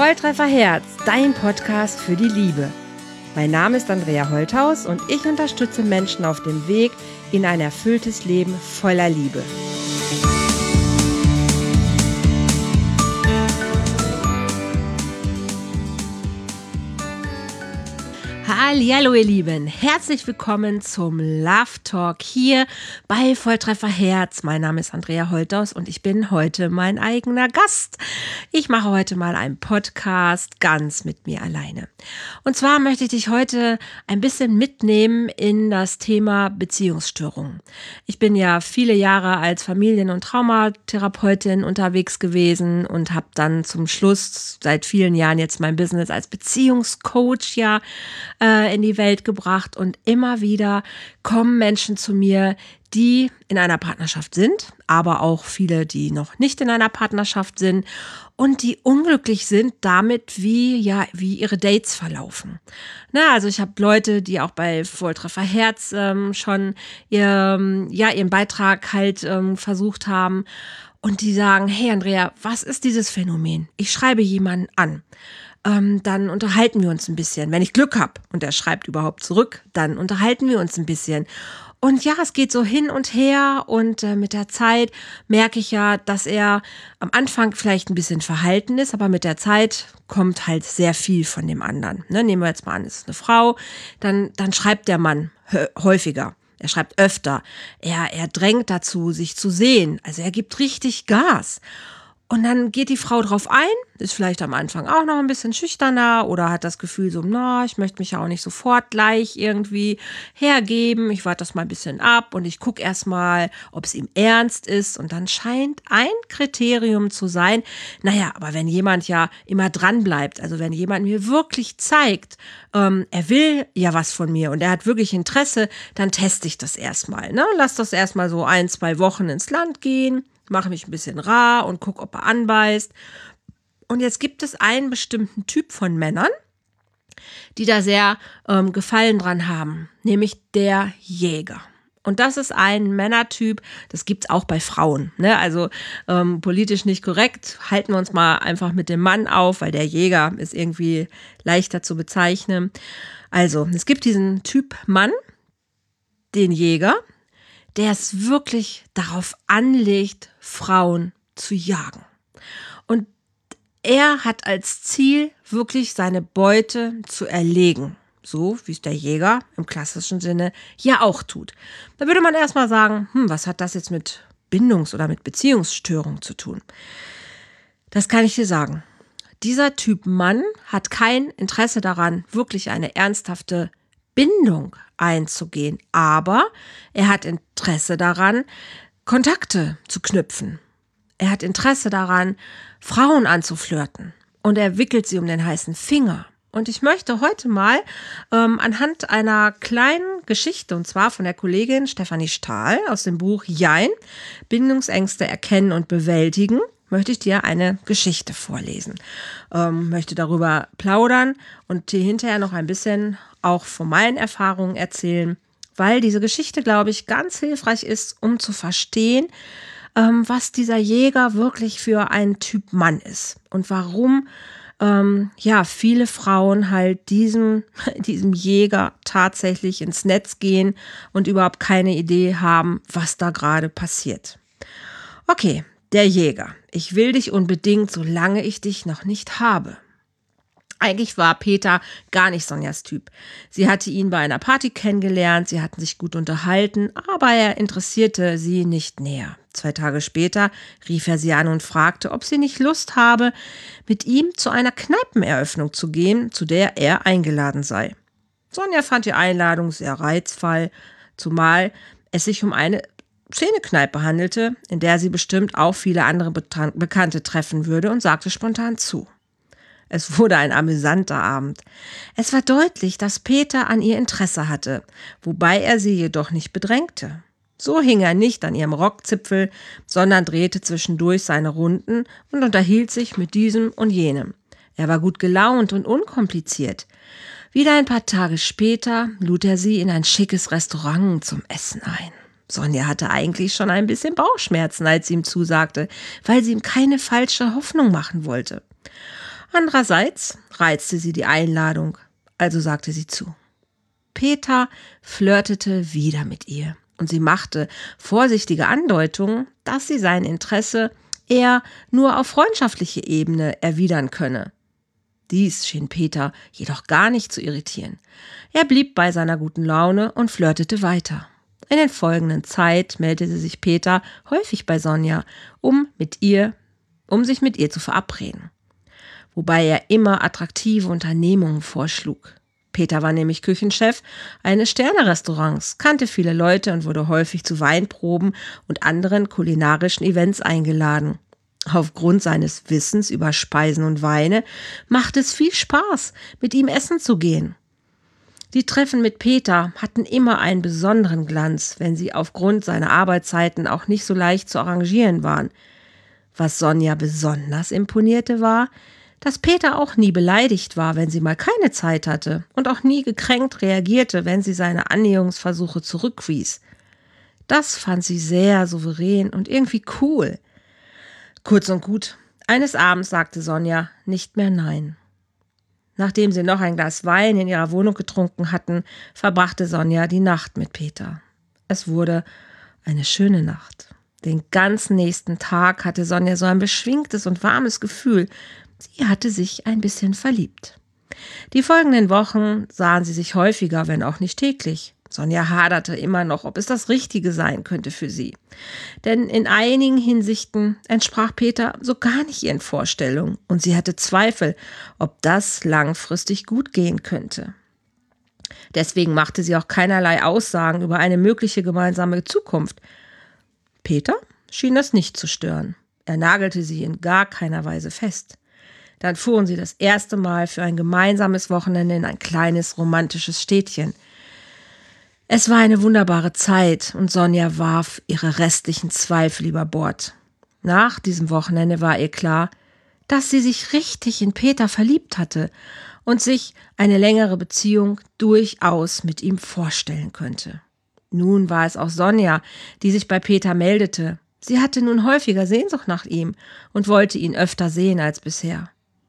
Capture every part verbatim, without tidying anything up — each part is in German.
Volltreffer Herz, dein Podcast für die Liebe. Mein Name ist Andrea Holthaus und ich unterstütze Menschen auf dem Weg in ein erfülltes Leben voller Liebe. Hallihallo ihr Lieben, herzlich willkommen zum Love Talk hier bei Volltreffer Herz. Mein Name ist Andrea Holthaus und ich bin heute mein eigener Gast. Ich mache heute mal einen Podcast ganz mit mir alleine. Und zwar möchte ich dich heute ein bisschen mitnehmen in das Thema Beziehungsstörungen. Ich bin ja viele Jahre als Familien- und Traumatherapeutin unterwegs gewesen und habe dann zum Schluss seit vielen Jahren jetzt mein Business als Beziehungscoach ja äh, in die Welt gebracht, und immer wieder kommen Menschen zu mir, die in einer Partnerschaft sind, aber auch viele, die noch nicht in einer Partnerschaft sind und die unglücklich sind damit, wie ja wie ihre Dates verlaufen. Na, also ich habe Leute, die auch bei Volltreffer Herz ähm, schon ihr, ja, ihren Beitrag halt ähm, versucht haben, und die sagen: Hey Andrea, was ist dieses Phänomen? Ich schreibe jemanden an. Ähm, dann unterhalten wir uns ein bisschen. Wenn ich Glück habe und er schreibt überhaupt zurück, dann unterhalten wir uns ein bisschen. Und ja, es geht so hin und her, und äh, mit der Zeit merke ich ja, dass er am Anfang vielleicht ein bisschen verhalten ist, aber mit der Zeit kommt halt sehr viel von dem anderen. Ne, nehmen wir jetzt mal an, es ist eine Frau, dann, dann schreibt der Mann häufiger. Er schreibt öfter. Er, er drängt dazu, sich zu sehen. Also er gibt richtig Gas. Und dann geht die Frau drauf ein, ist vielleicht am Anfang auch noch ein bisschen schüchterner oder hat das Gefühl so, na, ich möchte mich ja auch nicht sofort gleich irgendwie hergeben. Ich warte das mal ein bisschen ab und ich gucke erst mal, ob es ihm ernst ist. Und dann scheint ein Kriterium zu sein, naja, aber wenn jemand ja immer dran bleibt, also wenn jemand mir wirklich zeigt, ähm, er will ja was von mir und er hat wirklich Interesse, dann teste ich das erstmal, ne? Lass das erstmal so ein, zwei Wochen ins Land gehen. Mache mich ein bisschen rar und gucke, ob er anbeißt. Und jetzt gibt es einen bestimmten Typ von Männern, die da sehr ähm, Gefallen dran haben, nämlich der Jäger. Und das ist ein Männertyp, das gibt's auch bei Frauen. Ne? Also ähm, politisch nicht korrekt, halten wir uns mal einfach mit dem Mann auf, weil der Jäger ist irgendwie leichter zu bezeichnen. Also es gibt diesen Typ Mann, den Jäger, der es wirklich darauf anlegt, Frauen zu jagen. Und er hat als Ziel, wirklich seine Beute zu erlegen. So wie es der Jäger im klassischen Sinne ja auch tut. Da würde man erstmal sagen, hm, was hat das jetzt mit Bindungs- oder mit Beziehungsstörung zu tun? Das kann ich dir sagen. Dieser Typ Mann hat kein Interesse daran, wirklich eine ernsthafte Bindung einzugehen, aber er hat Interesse daran, Kontakte zu knüpfen. Er hat Interesse daran, Frauen anzuflirten, und er wickelt sie um den heißen Finger. Und ich möchte heute mal ähm, anhand einer kleinen Geschichte, und zwar von der Kollegin Stefanie Stahl aus dem Buch Jein, Bindungsängste erkennen und bewältigen, möchte ich dir eine Geschichte vorlesen. Ähm, möchte darüber plaudern und dir hinterher noch ein bisschen auch von meinen Erfahrungen erzählen, weil diese Geschichte, glaube ich, ganz hilfreich ist, um zu verstehen, ähm, was dieser Jäger wirklich für ein Typ Mann ist und warum ähm, ja viele Frauen halt diesem, diesem Jäger tatsächlich ins Netz gehen und überhaupt keine Idee haben, was da gerade passiert. Okay, der Jäger. Ich will dich unbedingt, solange ich dich noch nicht habe. Eigentlich war Peter gar nicht Sonjas Typ. Sie hatte ihn bei einer Party kennengelernt, sie hatten sich gut unterhalten, aber er interessierte sie nicht näher. Zwei Tage später rief er sie an und fragte, ob sie nicht Lust habe, mit ihm zu einer Kneipeneröffnung zu gehen, zu der er eingeladen sei. Sonja fand die Einladung sehr reizvoll, zumal es sich um eine Szenekneipe handelte, in der sie bestimmt auch viele andere Bekannte treffen würde, und sagte spontan zu. Es wurde ein amüsanter Abend. Es war deutlich, dass Peter an ihr Interesse hatte, wobei er sie jedoch nicht bedrängte. So hing er nicht an ihrem Rockzipfel, sondern drehte zwischendurch seine Runden und unterhielt sich mit diesem und jenem. Er war gut gelaunt und unkompliziert. Wieder ein paar Tage später lud er sie in ein schickes Restaurant zum Essen ein. Sonja hatte eigentlich schon ein bisschen Bauchschmerzen, als sie ihm zusagte, weil sie ihm keine falsche Hoffnung machen wollte. Andererseits reizte sie die Einladung, also sagte sie zu. Peter flirtete wieder mit ihr und sie machte vorsichtige Andeutungen, dass sie sein Interesse eher nur auf freundschaftliche Ebene erwidern könne. Dies schien Peter jedoch gar nicht zu irritieren. Er blieb bei seiner guten Laune und flirtete weiter. In der folgenden Zeit meldete sich Peter häufig bei Sonja, um mit ihr, um sich mit ihr zu verabreden. Wobei er immer attraktive Unternehmungen vorschlug. Peter war nämlich Küchenchef eines Sterne-Restaurants, kannte viele Leute und wurde häufig zu Weinproben und anderen kulinarischen Events eingeladen. Aufgrund seines Wissens über Speisen und Weine machte es viel Spaß, mit ihm essen zu gehen. Die Treffen mit Peter hatten immer einen besonderen Glanz, wenn sie aufgrund seiner Arbeitszeiten auch nicht so leicht zu arrangieren waren. Was Sonja besonders imponierte war, dass Peter auch nie beleidigt war, wenn sie mal keine Zeit hatte und auch nie gekränkt reagierte, wenn sie seine Annäherungsversuche zurückwies. Das fand sie sehr souverän und irgendwie cool. Kurz und gut, eines Abends sagte Sonja nicht mehr nein. Nachdem sie noch ein Glas Wein in ihrer Wohnung getrunken hatten, verbrachte Sonja die Nacht mit Peter. Es wurde eine schöne Nacht. Den ganzen nächsten Tag hatte Sonja so ein beschwingtes und warmes Gefühl. Sie hatte sich ein bisschen verliebt. Die folgenden Wochen sahen sie sich häufiger, wenn auch nicht täglich. Sonja haderte immer noch, ob es das Richtige sein könnte für sie. Denn in einigen Hinsichten entsprach Peter so gar nicht ihren Vorstellungen und sie hatte Zweifel, ob das langfristig gut gehen könnte. Deswegen machte sie auch keinerlei Aussagen über eine mögliche gemeinsame Zukunft. Peter schien das nicht zu stören. Er nagelte sie in gar keiner Weise fest. Dann fuhren sie das erste Mal für ein gemeinsames Wochenende in ein kleines romantisches Städtchen. Es war eine wunderbare Zeit und Sonja warf ihre restlichen Zweifel über Bord. Nach diesem Wochenende war ihr klar, dass sie sich richtig in Peter verliebt hatte und sich eine längere Beziehung durchaus mit ihm vorstellen könnte. Nun war es auch Sonja, die sich bei Peter meldete. Sie hatte nun häufiger Sehnsucht nach ihm und wollte ihn öfter sehen als bisher.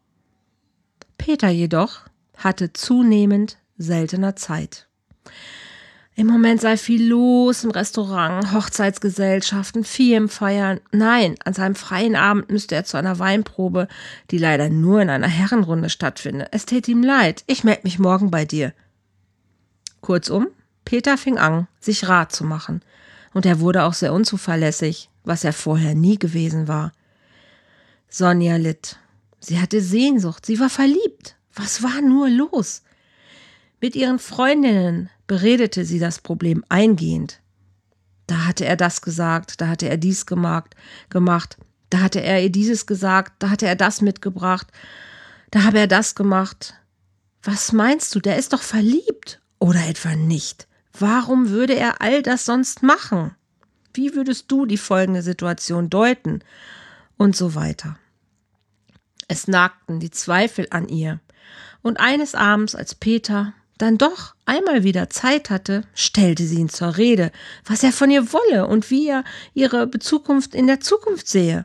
Peter jedoch hatte zunehmend seltener Zeit. Im Moment sei viel los im Restaurant, Hochzeitsgesellschaften, Firmenfeiern. Nein, an seinem freien Abend müsste er zu einer Weinprobe, die leider nur in einer Herrenrunde stattfindet. Es täte ihm leid, ich melde mich morgen bei dir. Kurzum, Peter fing an, sich rat zu machen. Und er wurde auch sehr unzuverlässig, was er vorher nie gewesen war. Sonja litt. Sie hatte Sehnsucht, sie war verliebt. Was war nur los? Mit ihren Freundinnen beredete sie das Problem eingehend. Da hatte er das gesagt, da hatte er dies gemacht, gemacht, da hatte er ihr dieses gesagt, da hatte er das mitgebracht, da habe er das gemacht. Was meinst du, der ist doch verliebt? Oder etwa nicht? Warum würde er all das sonst machen? Wie würdest du die folgende Situation deuten? Und so weiter. Es nagten die Zweifel an ihr. Und eines Abends, als Peter dann doch einmal wieder Zeit hatte, stellte sie ihn zur Rede, was er von ihr wolle und wie er ihre Zukunft in der Zukunft sehe.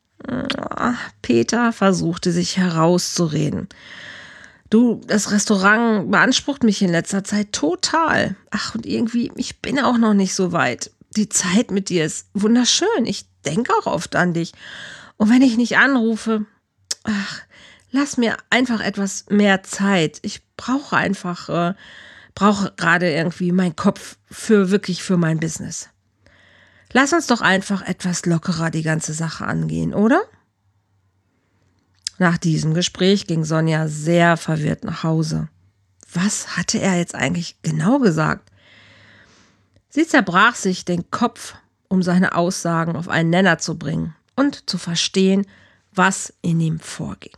Peter versuchte sich herauszureden. Du, das Restaurant beansprucht mich in letzter Zeit total. Ach, und irgendwie, ich bin auch noch nicht so weit. Die Zeit mit dir ist wunderschön. Ich denke auch oft an dich. Und wenn ich nicht anrufe, ach, lass mir einfach etwas mehr Zeit. Ich brauche einfach, äh, brauche gerade irgendwie meinen Kopf für wirklich für mein Business. Lass uns doch einfach etwas lockerer die ganze Sache angehen, oder? Nach diesem Gespräch ging Sonja sehr verwirrt nach Hause. Was hatte er jetzt eigentlich genau gesagt? Sie zerbrach sich den Kopf, um seine Aussagen auf einen Nenner zu bringen und zu verstehen, was in ihm vorging.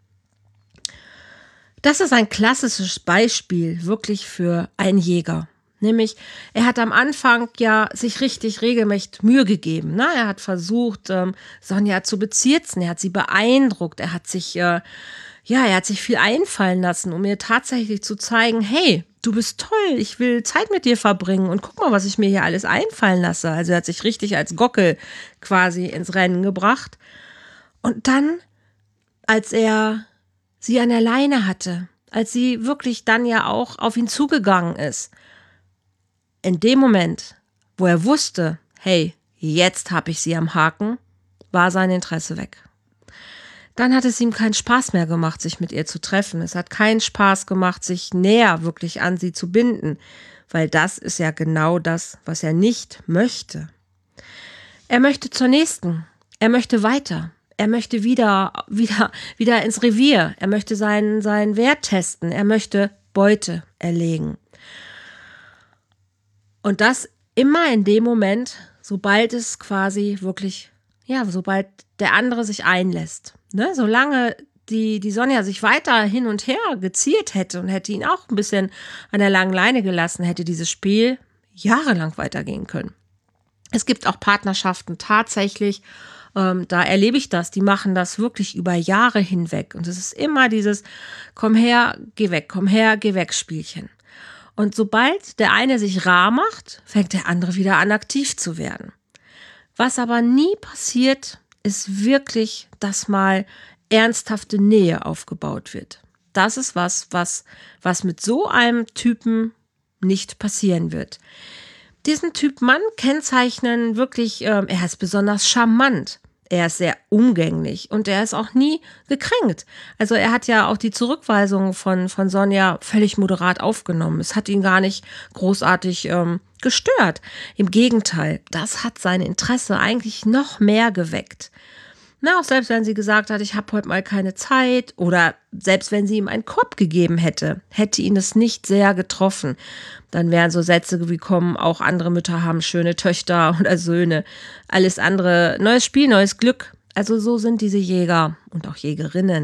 Das ist ein klassisches Beispiel wirklich für einen Jäger. Nämlich, er hat am Anfang ja sich richtig regelmäßig Mühe gegeben. Ne? Er hat versucht, ähm, Sonja zu bezirzen. Er hat sie beeindruckt. Er hat sich, äh, ja, er hat sich viel einfallen lassen, um ihr tatsächlich zu zeigen, hey, du bist toll, ich will Zeit mit dir verbringen und guck mal, was ich mir hier alles einfallen lasse. Also er hat sich richtig als Gockel quasi ins Rennen gebracht. Und dann, als er sie an der Leine hatte, als sie wirklich dann ja auch auf ihn zugegangen ist. In dem Moment, wo er wusste, hey, jetzt habe ich sie am Haken, war sein Interesse weg. Dann hat es ihm keinen Spaß mehr gemacht, sich mit ihr zu treffen. Es hat keinen Spaß gemacht, sich näher wirklich an sie zu binden, weil das ist ja genau das, was er nicht möchte. Er möchte zur nächsten, er möchte weiter, er möchte wieder, wieder, wieder ins Revier, er möchte seinen, seinen Wert testen, er möchte Beute erlegen. Und das immer in dem Moment, sobald es quasi wirklich, ja, sobald der andere sich einlässt. Ne? Solange die, die Sonja sich weiter hin und her geziert hätte und hätte ihn auch ein bisschen an der langen Leine gelassen, hätte dieses Spiel jahrelang weitergehen können. Es gibt auch Partnerschaften tatsächlich, ähm, da erlebe ich das, die machen das wirklich über Jahre hinweg. Und es ist immer dieses komm her, geh weg, komm her, geh weg Spielchen. Und sobald der eine sich rar macht, fängt der andere wieder an, aktiv zu werden. Was aber nie passiert, ist wirklich, dass mal ernsthafte Nähe aufgebaut wird. Das ist was, was, was mit so einem Typen nicht passieren wird. Diesen Typ Mann kennzeichnen wirklich, äh, er ist besonders charmant. Er ist sehr umgänglich und er ist auch nie gekränkt. Also er hat ja auch die Zurückweisung von, von Sonja völlig moderat aufgenommen. Es hat ihn gar nicht großartig ähm, gestört. Im Gegenteil, das hat sein Interesse eigentlich noch mehr geweckt. Na, auch selbst wenn sie gesagt hat, ich habe heute mal keine Zeit oder selbst wenn sie ihm einen Korb gegeben hätte, hätte ihn es nicht sehr getroffen. Dann wären so Sätze gekommen, auch andere Mütter haben schöne Töchter oder Söhne. Alles andere, neues Spiel, neues Glück. Also so sind diese Jäger und auch Jägerinnen.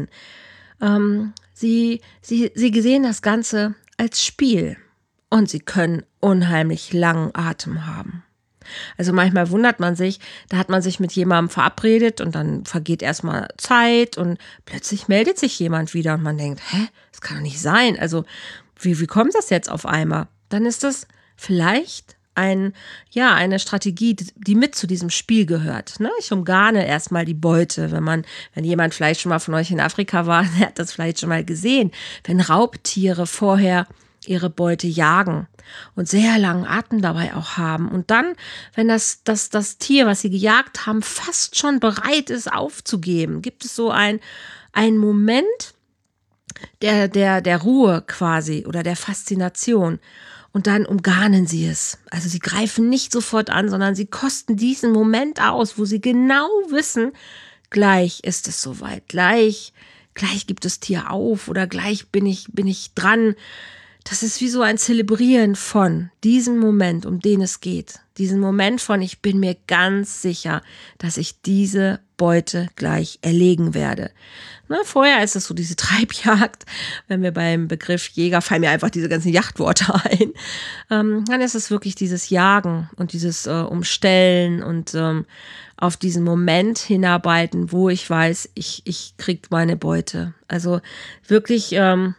Ähm, sie, sie, sie sehen das Ganze als Spiel und sie können unheimlich langen Atem haben. Also manchmal wundert man sich, da hat man sich mit jemandem verabredet und dann vergeht erstmal Zeit und plötzlich meldet sich jemand wieder und man denkt, hä, das kann doch nicht sein. Also wie, wie kommt das jetzt auf einmal? Dann ist das vielleicht ein, ja, eine Strategie, die mit zu diesem Spiel gehört. Ne? Ich umgarne erstmal die Beute. Wenn man, wenn jemand vielleicht schon mal von euch in Afrika war, der hat das vielleicht schon mal gesehen, wenn Raubtiere vorher ihre Beute jagen und sehr langen Atem dabei auch haben. Und dann, wenn das, das, das Tier, was sie gejagt haben, fast schon bereit ist aufzugeben, gibt es so ein, ein Moment der, der, der Ruhe quasi oder der Faszination. Und dann umgarnen sie es. Also sie greifen nicht sofort an, sondern sie kosten diesen Moment aus, wo sie genau wissen, gleich ist es soweit, gleich, gleich gibt das Tier auf oder gleich bin ich, bin ich dran. Das ist wie so ein Zelebrieren von diesem Moment, um den es geht. Diesen Moment von, ich bin mir ganz sicher, dass ich diese Beute gleich erlegen werde. Na, vorher ist es so diese Treibjagd. Wenn wir beim Begriff Jäger fallen mir einfach diese ganzen Jagdworte ein. Ähm, dann ist es wirklich dieses Jagen und dieses äh, Umstellen und ähm, auf diesen Moment hinarbeiten, wo ich weiß, ich, ich krieg meine Beute. Also wirklich ähm,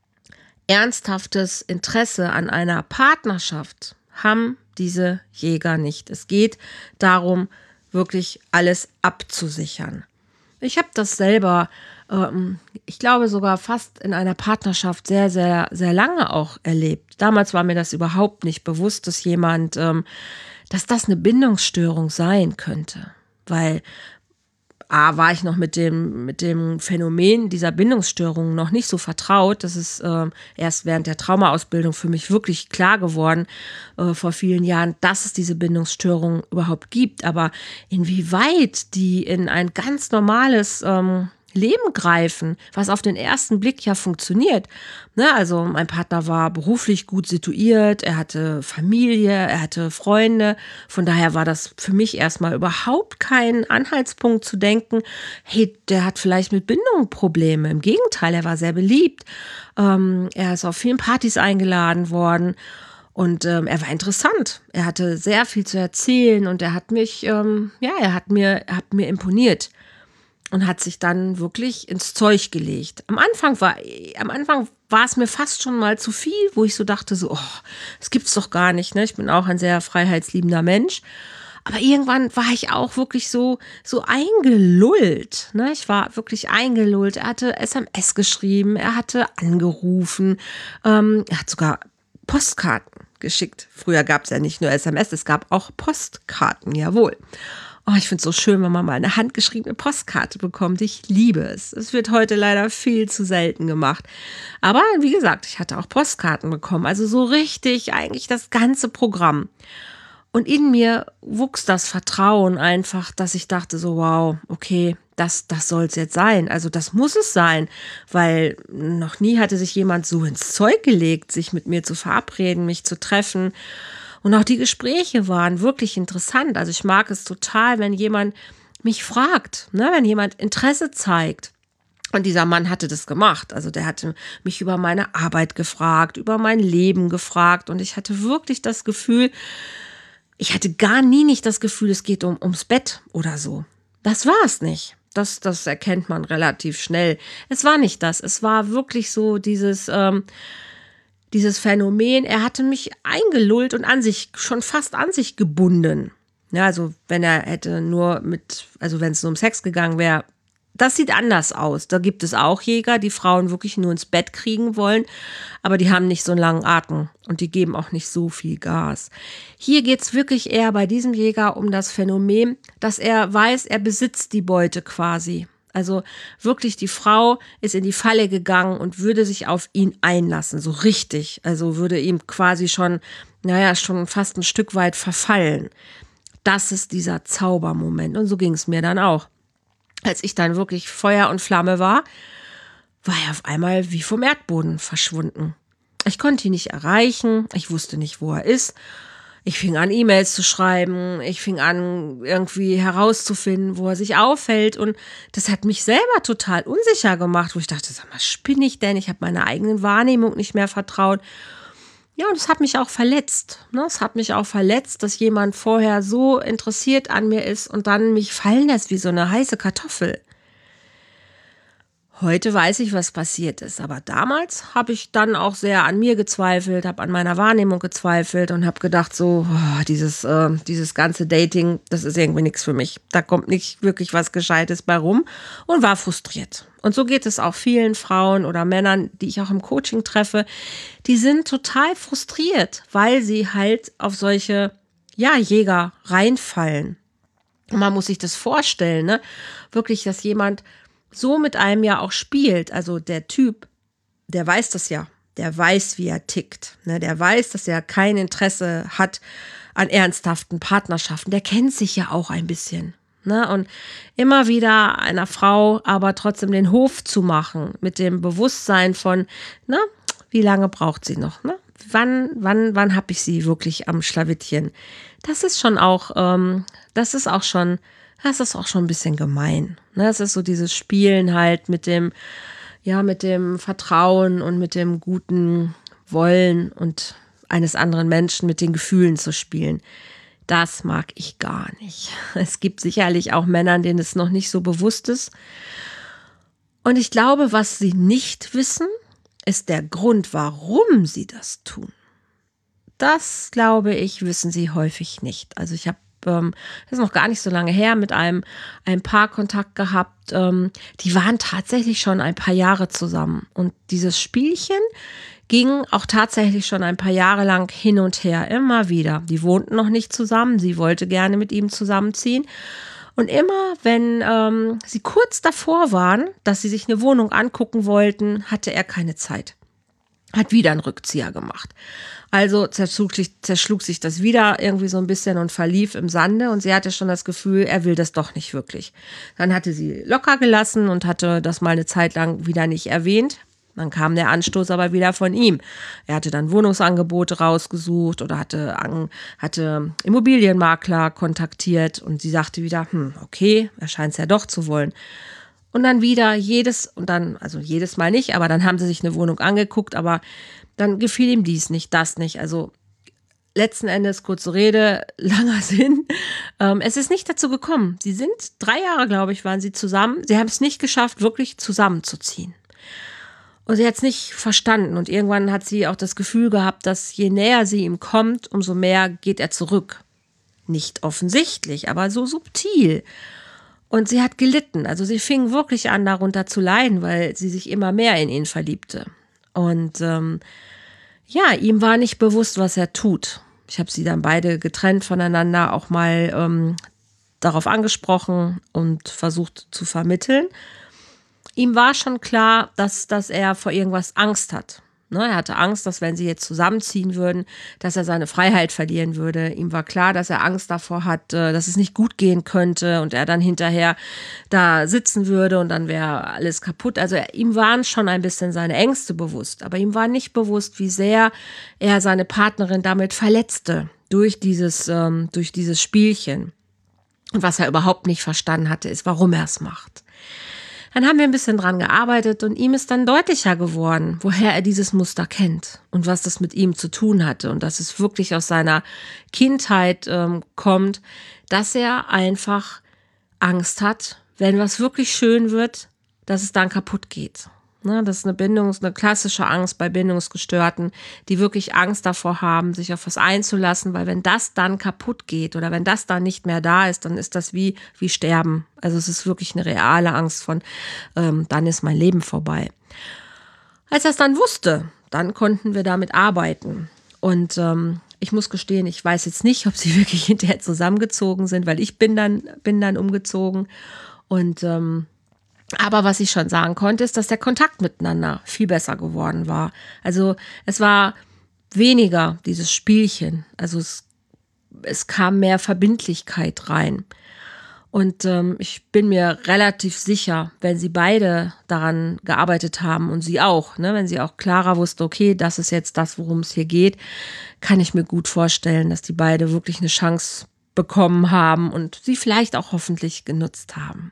ernsthaftes Interesse an einer Partnerschaft haben diese Jäger nicht. Es geht darum, wirklich alles abzusichern. Ich habe das selber, ähm, ich glaube sogar fast in einer Partnerschaft sehr, sehr, sehr lange auch erlebt. Damals war mir das überhaupt nicht bewusst, dass jemand, ähm, dass das eine Bindungsstörung sein könnte. Weil A, war ich noch mit dem, mit dem Phänomen dieser Bindungsstörung noch nicht so vertraut. Das ist äh, erst während der Traumaausbildung für mich wirklich klar geworden, äh, vor vielen Jahren, dass es diese Bindungsstörung überhaupt gibt. Aber inwieweit die in ein ganz normales ähm, Leben greifen, was auf den ersten Blick ja funktioniert. Ne, also mein Partner war beruflich gut situiert, er hatte Familie, er hatte Freunde. Von daher war das für mich erstmal überhaupt kein Anhaltspunkt zu denken, hey, der hat vielleicht mit Bindung Probleme. Im Gegenteil, er war sehr beliebt. Ähm, er ist auf vielen Partys eingeladen worden. Und ähm, er war interessant. Er hatte sehr viel zu erzählen und er hat mich, ähm, ja, er hat mir, er hat mir imponiert. Und hat sich dann wirklich ins Zeug gelegt. Am Anfang war, am Anfang war es mir fast schon mal zu viel, wo ich so dachte, so, oh, das gibt's doch gar nicht. Ne? Ich bin auch ein sehr freiheitsliebender Mensch. Aber irgendwann war ich auch wirklich so, so eingelullt. Ne? Ich war wirklich eingelullt. Er hatte S M S geschrieben, er hatte angerufen, ähm, er hat sogar Postkarten geschickt. Früher gab es ja nicht nur S M S, es gab auch Postkarten, jawohl. Oh, ich finde es so schön, wenn man mal eine handgeschriebene Postkarte bekommt. Ich liebe es. Es wird heute leider viel zu selten gemacht. Aber wie gesagt, ich hatte auch Postkarten bekommen. Also so richtig eigentlich das ganze Programm. Und in mir wuchs das Vertrauen einfach, dass ich dachte so, wow, okay, das, das soll es jetzt sein. Also das muss es sein, weil noch nie hatte sich jemand so ins Zeug gelegt, sich mit mir zu verabreden, mich zu treffen. Und auch die Gespräche waren wirklich interessant. Also ich mag es total, wenn jemand mich fragt, ne, wenn jemand Interesse zeigt. Und dieser Mann hatte das gemacht. Also der hatte mich über meine Arbeit gefragt, über mein Leben gefragt. Und ich hatte wirklich das Gefühl, ich hatte gar nie nicht das Gefühl, es geht um, ums Bett oder so. Das war es nicht. Das, das erkennt man relativ schnell. Es war nicht das. Es war wirklich so dieses... Ähm, Dieses Phänomen, er hatte mich eingelullt und an sich, schon fast an sich gebunden. Ja, also wenn er hätte nur mit, also wenn es nur um Sex gegangen wäre, das sieht anders aus. Da gibt es auch Jäger, die Frauen wirklich nur ins Bett kriegen wollen, aber die haben nicht so einen langen Atem und die geben auch nicht so viel Gas. Hier geht es wirklich eher bei diesem Jäger um das Phänomen, dass er weiß, er besitzt die Beute quasi. Also wirklich, die Frau ist in die Falle gegangen und würde sich auf ihn einlassen, so richtig. Also würde ihm quasi schon, naja, schon fast ein Stück weit verfallen. Das ist dieser Zaubermoment. Und so ging es mir dann auch. Als ich dann wirklich Feuer und Flamme war, war er auf einmal wie vom Erdboden verschwunden. Ich konnte ihn nicht erreichen, ich wusste nicht, wo er ist. Ich fing an, E-Mails zu schreiben, ich fing an, irgendwie herauszufinden, wo er sich aufhält, und das hat mich selber total unsicher gemacht, wo ich dachte, sag mal, spinne ich denn? Ich habe meiner eigenen Wahrnehmung nicht mehr vertraut. Ja, und es hat mich auch verletzt. Ne? Es hat mich auch verletzt, dass jemand vorher so interessiert an mir ist und dann mich fallen lässt wie so eine heiße Kartoffel. Heute weiß ich, was passiert ist, aber damals habe ich dann auch sehr an mir gezweifelt, habe an meiner Wahrnehmung gezweifelt und habe gedacht, so oh, dieses, äh, dieses ganze Dating, das ist irgendwie nichts für mich. Da kommt nicht wirklich was Gescheites bei rum, und war frustriert. Und so geht es auch vielen Frauen oder Männern, die ich auch im Coaching treffe, die sind total frustriert, weil sie halt auf solche, ja, Jäger reinfallen. Und man muss sich das vorstellen, ne? Wirklich, dass jemand so mit einem ja auch spielt. Also der Typ, der weiß das ja. Der weiß, wie er tickt. Ne? Der weiß, dass er kein Interesse hat an ernsthaften Partnerschaften. Der kennt sich ja auch ein bisschen. Ne? Und immer wieder einer Frau aber trotzdem den Hof zu machen, mit dem Bewusstsein von, na, wie lange braucht sie noch? Ne? Wann, wann, wann habe ich sie wirklich am Schlawittchen? Das ist schon auch, ähm, das ist auch schon, das ist auch schon ein bisschen gemein. Ne? Es ist so dieses Spielen halt mit dem, ja, mit dem Vertrauen und mit dem guten Wollen und eines anderen Menschen, mit den Gefühlen zu spielen. Das mag ich gar nicht. Es gibt sicherlich auch Männer, denen es noch nicht so bewusst ist. Und ich glaube, was sie nicht wissen, ist der Grund, warum sie das tun. Das, glaube ich, wissen sie häufig nicht. Also ich habe, ähm, das ist noch gar nicht so lange her, mit einem ein Paar Kontakt gehabt. Ähm, die waren tatsächlich schon ein paar Jahre zusammen. Und dieses Spielchen ging auch tatsächlich schon ein paar Jahre lang hin und her, immer wieder. Die wohnten noch nicht zusammen, sie wollte gerne mit ihm zusammenziehen. Und immer, wenn ähm, sie kurz davor waren, dass sie sich eine Wohnung angucken wollten, hatte er keine Zeit. Hat wieder einen Rückzieher gemacht. Also zerschlug sich, zerschlug sich das wieder irgendwie so ein bisschen und verlief im Sande. Und sie hatte schon das Gefühl, er will das doch nicht wirklich. Dann hatte sie locker gelassen und hatte das mal eine Zeit lang wieder nicht erwähnt. Dann kam der Anstoß aber wieder von ihm. Er hatte dann Wohnungsangebote rausgesucht oder hatte, hatte Immobilienmakler kontaktiert, und sie sagte wieder, hm, okay, er scheint es ja doch zu wollen. Und dann wieder jedes, und dann, also jedes Mal nicht, aber dann haben sie sich eine Wohnung angeguckt, aber dann gefiel ihm dies nicht, das nicht. Also letzten Endes, kurze Rede, langer Sinn. Ähm, es ist nicht dazu gekommen. Sie sind drei Jahre, glaube ich, waren sie zusammen. Sie haben es nicht geschafft, wirklich zusammenzuziehen. Und sie hat es nicht verstanden. Und irgendwann hat sie auch das Gefühl gehabt, dass je näher sie ihm kommt, umso mehr geht er zurück. nicht offensichtlich, aber so subtil. Und sie hat gelitten. Also sie fing wirklich an, darunter zu leiden, weil sie sich immer mehr in ihn verliebte. Und ähm, ja, ihm war nicht bewusst, was er tut. Ich habe sie dann beide getrennt voneinander auch mal ähm, darauf angesprochen und versucht zu vermitteln. Ihm war schon klar, dass, dass er vor irgendwas Angst hat. Ne, er hatte Angst, dass wenn sie jetzt zusammenziehen würden, dass er seine Freiheit verlieren würde. Ihm war klar, dass er Angst davor hat, dass es nicht gut gehen könnte und er dann hinterher da sitzen würde und dann wäre alles kaputt. Also ihm waren schon ein bisschen seine Ängste bewusst, aber ihm war nicht bewusst, wie sehr er seine Partnerin damit verletzte durch dieses, ähm, durch dieses Spielchen. Und was er überhaupt nicht verstanden hatte, ist, warum er es macht. Dann haben wir ein bisschen dran gearbeitet und ihm ist dann deutlicher geworden, woher er dieses Muster kennt und was das mit ihm zu tun hatte und dass es wirklich aus seiner Kindheit ähm, kommt, dass er einfach Angst hat, wenn was wirklich schön wird, dass es dann kaputt geht. Ne, das ist eine Bindung, eine klassische Angst bei Bindungsgestörten, die wirklich Angst davor haben, sich auf was einzulassen, weil wenn das dann kaputt geht oder wenn das dann nicht mehr da ist, dann ist das wie, wie Sterben. Also es ist wirklich eine reale Angst von, ähm, dann ist mein Leben vorbei. Als er es dann wusste, dann konnten wir damit arbeiten. Und ähm, ich muss gestehen, ich weiß jetzt nicht, ob sie wirklich hinterher zusammengezogen sind, weil ich bin dann, bin dann umgezogen und ähm, aber was ich schon sagen konnte, ist, dass der Kontakt miteinander viel besser geworden war. Also es war weniger dieses Spielchen. Also es, es kam mehr Verbindlichkeit rein. Und ähm, ich bin mir relativ sicher, wenn sie beide daran gearbeitet haben und sie auch, ne, wenn sie auch klarer wusste, okay, das ist jetzt das, worum es hier geht, kann ich mir gut vorstellen, dass die beide wirklich eine Chance bekommen haben und sie vielleicht auch hoffentlich genutzt haben.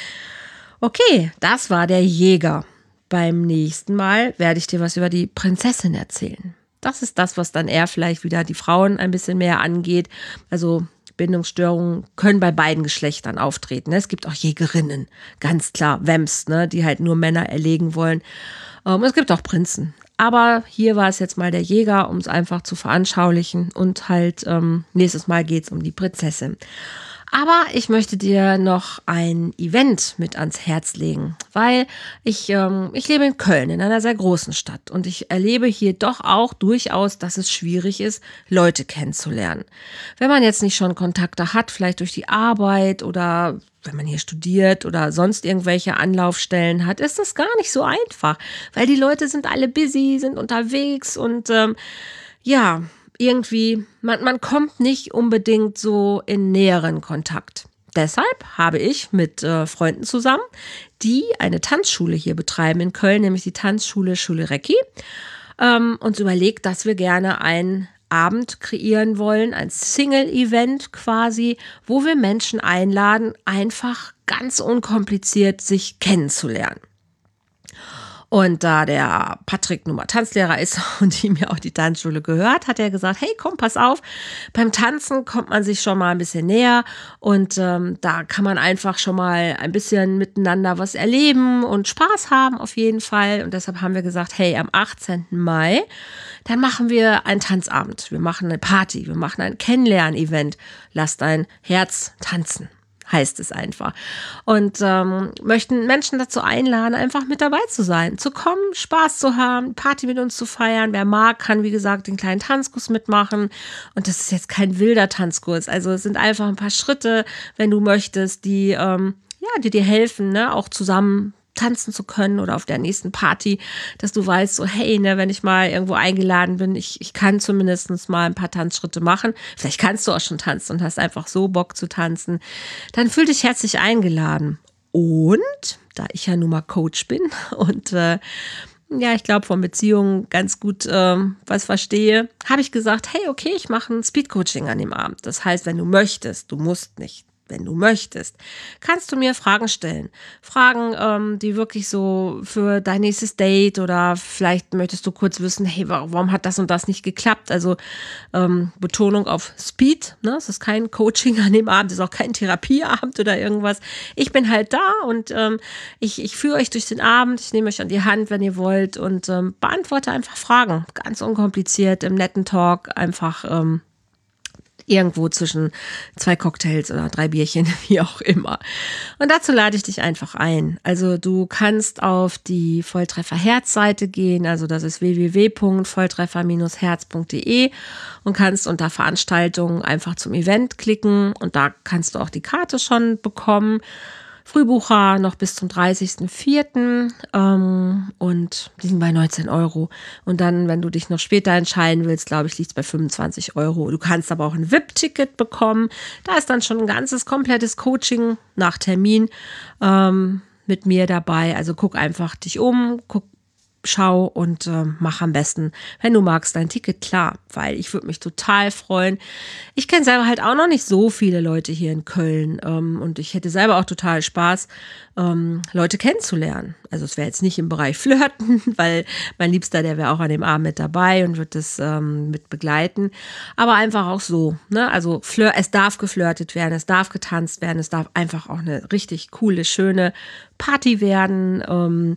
Okay, das war der Jäger. Beim nächsten Mal werde ich dir was über die Prinzessin erzählen. Das ist das, was dann eher vielleicht wieder die Frauen ein bisschen mehr angeht. Also Bindungsstörungen können bei beiden Geschlechtern auftreten. Es gibt auch Jägerinnen, ganz klar, Wemps, ne, die halt nur Männer erlegen wollen. Und es gibt auch Prinzen. Aber hier war es jetzt mal der Jäger, um es einfach zu veranschaulichen. Und halt ähm, nächstes Mal geht es um die Prinzessin. Aber ich möchte dir noch ein Event mit ans Herz legen, weil ich, ähm, ich lebe in Köln, in einer sehr großen Stadt. Und ich erlebe hier doch auch durchaus, dass es schwierig ist, Leute kennenzulernen. Wenn man jetzt nicht schon Kontakte hat, vielleicht durch die Arbeit oder wenn man hier studiert oder sonst irgendwelche Anlaufstellen hat, ist das gar nicht so einfach, weil die Leute sind alle busy, sind unterwegs und ähm, ja, irgendwie, man, man kommt nicht unbedingt so in näheren Kontakt. Deshalb habe ich mit äh, Freunden zusammen, die eine Tanzschule hier betreiben in Köln, nämlich die Tanzschule Schule Recki, ähm, uns überlegt, dass wir gerne einen Abend kreieren wollen, ein Single-Event quasi, wo wir Menschen einladen, einfach ganz unkompliziert sich kennenzulernen. Und da der Patrick nun mal Tanzlehrer ist und ihm ja auch die Tanzschule gehört, hat er gesagt, hey, komm, pass auf, beim Tanzen kommt man sich schon mal ein bisschen näher und ähm, da kann man einfach schon mal ein bisschen miteinander was erleben und Spaß haben auf jeden Fall. Und deshalb haben wir gesagt, hey, am achtzehnten Mai, dann machen wir einen Tanzabend, wir machen eine Party, wir machen ein Kennenlern-Event, lass dein Herz tanzen. Heißt es einfach. Und ähm, möchten Menschen dazu einladen, einfach mit dabei zu sein, zu kommen, Spaß zu haben, Party mit uns zu feiern. Wer mag, kann, wie gesagt, den kleinen Tanzkurs mitmachen. Und das ist jetzt kein wilder Tanzkurs. Also es sind einfach ein paar Schritte, wenn du möchtest, die, ähm, ja, die dir helfen, ne, auch zusammen tanzen zu können oder auf der nächsten Party, dass du weißt, so hey, ne, wenn ich mal irgendwo eingeladen bin, ich, ich kann zumindest mal ein paar Tanzschritte machen. Vielleicht kannst du auch schon tanzen und hast einfach so Bock zu tanzen. Dann fühl dich herzlich eingeladen. Und da ich ja nun mal Coach bin und äh, ja, ich glaube, von Beziehungen ganz gut ähm, was verstehe, habe ich gesagt, hey, okay, ich mache ein Speed-Coaching an dem Abend. Das heißt, wenn du möchtest, du musst nicht. Wenn du möchtest, kannst du mir Fragen stellen. Fragen, ähm, die wirklich so für dein nächstes Date oder vielleicht möchtest du kurz wissen, hey, warum hat das und das nicht geklappt? Also ähm, Betonung auf Speed. Ne? Es ist kein Coaching an dem Abend, es ist auch kein Therapieabend oder irgendwas. Ich bin halt da und ähm, ich, ich führe euch durch den Abend. Ich nehme euch an die Hand, wenn ihr wollt und ähm, beantworte einfach Fragen. Ganz unkompliziert, im netten Talk einfach ähm, Irgendwo zwischen zwei Cocktails oder drei Bierchen, wie auch immer. Und dazu lade ich dich einfach ein. Also du kannst auf die Volltreffer-Herz-Seite gehen, also das ist w w w punkt volltreffer herz punkt d e und kannst unter Veranstaltungen einfach zum Event klicken und da kannst du auch die Karte schon bekommen. Frühbucher noch bis zum dreißigsten vierten Ähm, und die sind bei neunzehn Euro. Und dann, wenn du dich noch später entscheiden willst, glaube ich, liegt es bei fünfundzwanzig Euro. Du kannst aber auch ein V I P-Ticket bekommen. Da ist dann schon ein ganzes, komplettes Coaching nach Termin ähm, mit mir dabei. Also guck einfach dich um, guck Schau und äh, mach am besten, wenn du magst, dein Ticket klar, weil ich würde mich total freuen. Ich kenne selber halt auch noch nicht so viele Leute hier in Köln ähm, und ich hätte selber auch total Spaß, ähm, Leute kennenzulernen. Also es wäre jetzt nicht im Bereich Flirten, weil mein Liebster, der wäre auch an dem Abend mit dabei und wird das ähm, mit begleiten, aber einfach auch so, ne? Also Flirt, es darf geflirtet werden, es darf getanzt werden, es darf einfach auch eine richtig coole, schöne Party werden, ähm,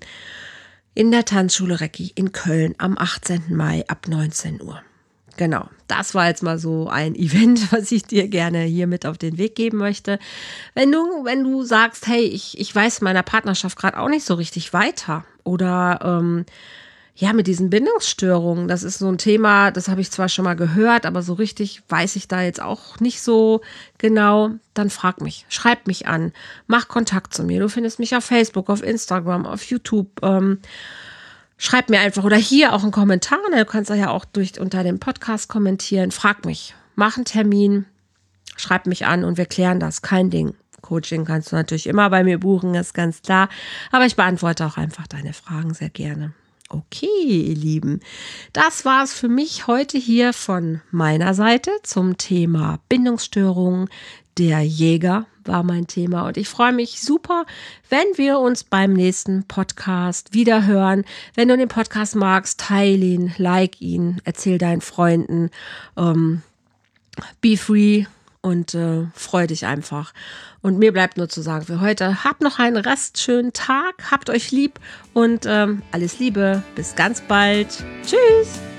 in der Tanzschule Recki in Köln am achtzehnten Mai ab neunzehn Uhr. Genau, das war jetzt mal so ein Event, was ich dir gerne hier mit auf den Weg geben möchte. Wenn du, wenn du sagst, hey, ich, ich weiß in meiner Partnerschaft gerade auch nicht so richtig weiter oder ähm, ja, mit diesen Bindungsstörungen, das ist so ein Thema, das habe ich zwar schon mal gehört, aber so richtig weiß ich da jetzt auch nicht so genau, dann frag mich, schreib mich an, mach Kontakt zu mir. Du findest mich auf Facebook, auf Instagram, auf YouTube. Ähm, schreib mir einfach oder hier auch einen Kommentar. Du kannst ja auch durch, unter dem Podcast kommentieren. Frag mich, mach einen Termin, schreib mich an und wir klären das. Kein Ding. Coaching kannst du natürlich immer bei mir buchen, ist ganz klar. Aber ich beantworte auch einfach deine Fragen sehr gerne. Okay, ihr Lieben, das war es für mich heute hier von meiner Seite zum Thema Bindungsstörungen. Der Jäger war mein Thema und ich freue mich super, wenn wir uns beim nächsten Podcast wieder hören. Wenn du den Podcast magst, teile ihn, like ihn, erzähl deinen Freunden, ähm, be free und äh, freu dich einfach. Und mir bleibt nur zu sagen für heute, habt noch einen restschönen Tag, habt euch lieb und ähm, alles Liebe, bis ganz bald. Tschüss!